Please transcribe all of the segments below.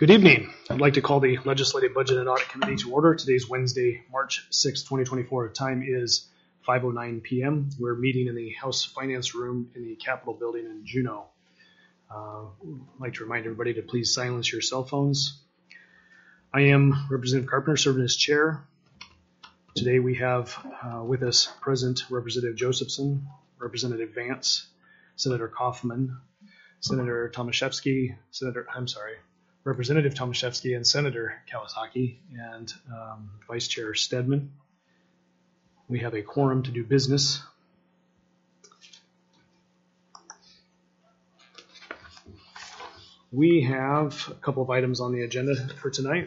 Good evening. I'd like to call the Legislative Budget and Audit Committee to order. Today's Wednesday, March 6, 2024. Time is 5:09 p.m. We're meeting in the House Finance Room in the Capitol Building in Juneau. I'd like to remind everybody to please silence your cell phones. I am Representative Carpenter, serving as chair. Today we have with us present Representative Josephson, Representative Vance, Senator Kaufman, Senator Tomaszewski, Representative Tomaszewski and Senator Kawasaki, and Vice Chair Stedman. We have a quorum to do business. We have a couple of items on the agenda for tonight.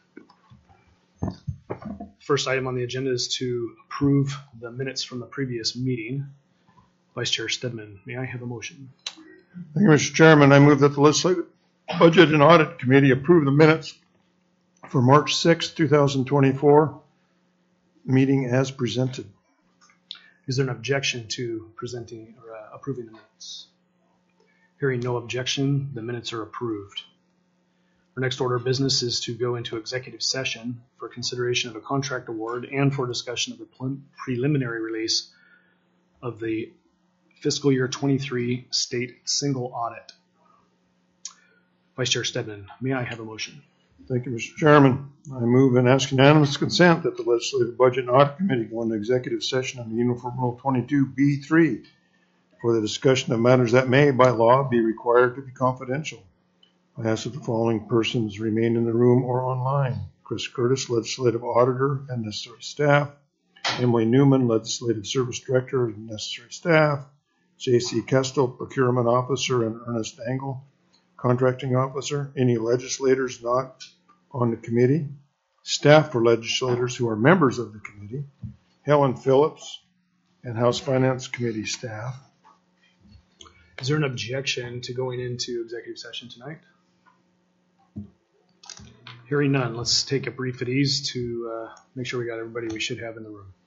First item on the agenda is to approve the minutes from the previous meeting. Vice Chair Stedman, may I have a motion? Thank you, Mr. Chairman. I move that the Legislative Budget and Audit Committee approve the minutes for March 6, 2024 meeting as presented. Is there an objection to presenting or approving the minutes? Hearing no objection, the minutes are approved. Our next order of business is to go into executive session for consideration of a contract award and for discussion of the preliminary release of the fiscal year 23 state single audit. Vice Chair Stedman, may I have a motion? Thank you, Mr. Chairman. I move and ask unanimous consent that the Legislative Budget and Audit Committee go into executive session under Uniform Rule 22B3 for the discussion of matters that may, by law, be required to be confidential. I ask that the following persons remain in the room or online: Chris Curtis, Legislative Auditor and necessary staff; Emily Newman, Legislative Service Director and necessary staff; J.C. Kestel, Procurement Officer, and Ernest Angle, Contracting Officer; any legislators not on the committee; staff for legislators who are members of the committee; Helen Phillips, and House Finance Committee staff. Is there an objection to going into executive session tonight? Hearing none, let's take a brief at ease to make sure we got everybody we should have in the room.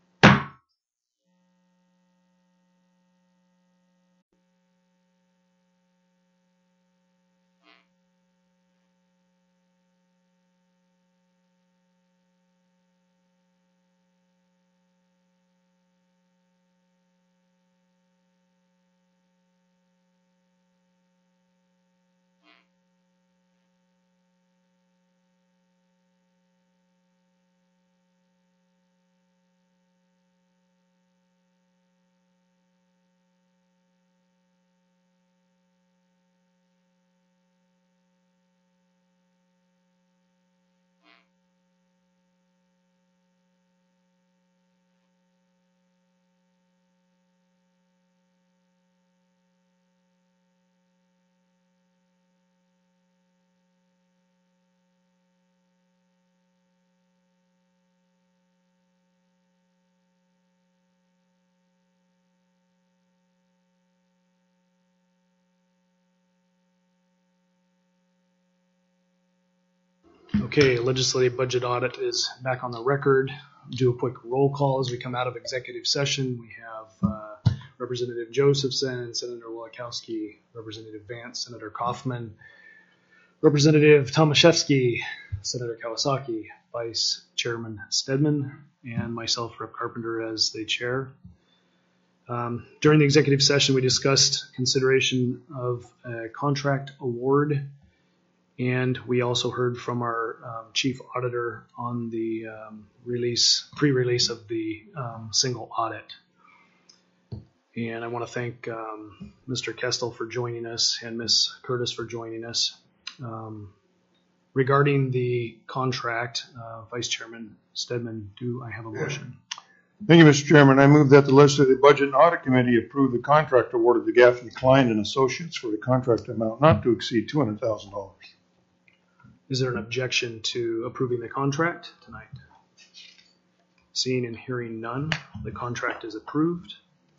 Okay, legislative budget audit is back on the record. Do a quick roll call as we come out of executive session. We have Representative Josephson, Senator Wojciechowski, Representative Vance, Senator Kaufman, Representative Tomaszewski, Senator Kawasaki, Vice Chairman Stedman, and myself, Rep. Carpenter, as the chair. During the executive session, we discussed consideration of a contract award, and we also heard from our chief auditor on the pre-release of the single audit. And I want to thank Mr. Kestel for joining us and Ms. Curtis for joining us. Regarding the contract, Vice Chairman Stedman, do I have a motion? Thank you, Mr. Chairman. I move that the Legislative Budget and Audit Committee approve the contract awarded to Gaffney Klein and Associates for the contract amount not to exceed $200,000. Is there an objection to approving the contract tonight? Seeing and hearing none, the contract is approved.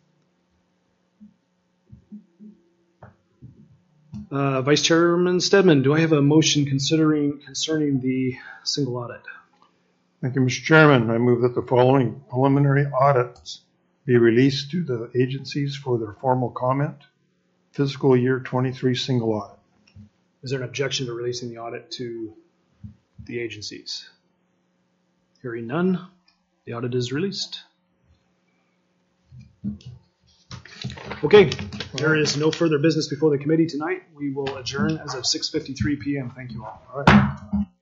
Vice Chairman Stedman, do I have a motion concerning the single audit? Thank you, Mr. Chairman. I move that the following preliminary audits be released to the agencies for their formal comment. Fiscal year 23 single audit. Is there an objection to releasing the audit to the agencies? Hearing none, the audit is released. Okay, there is no further business before the committee tonight. We will adjourn as of 6:53 p.m. Thank you all. All right.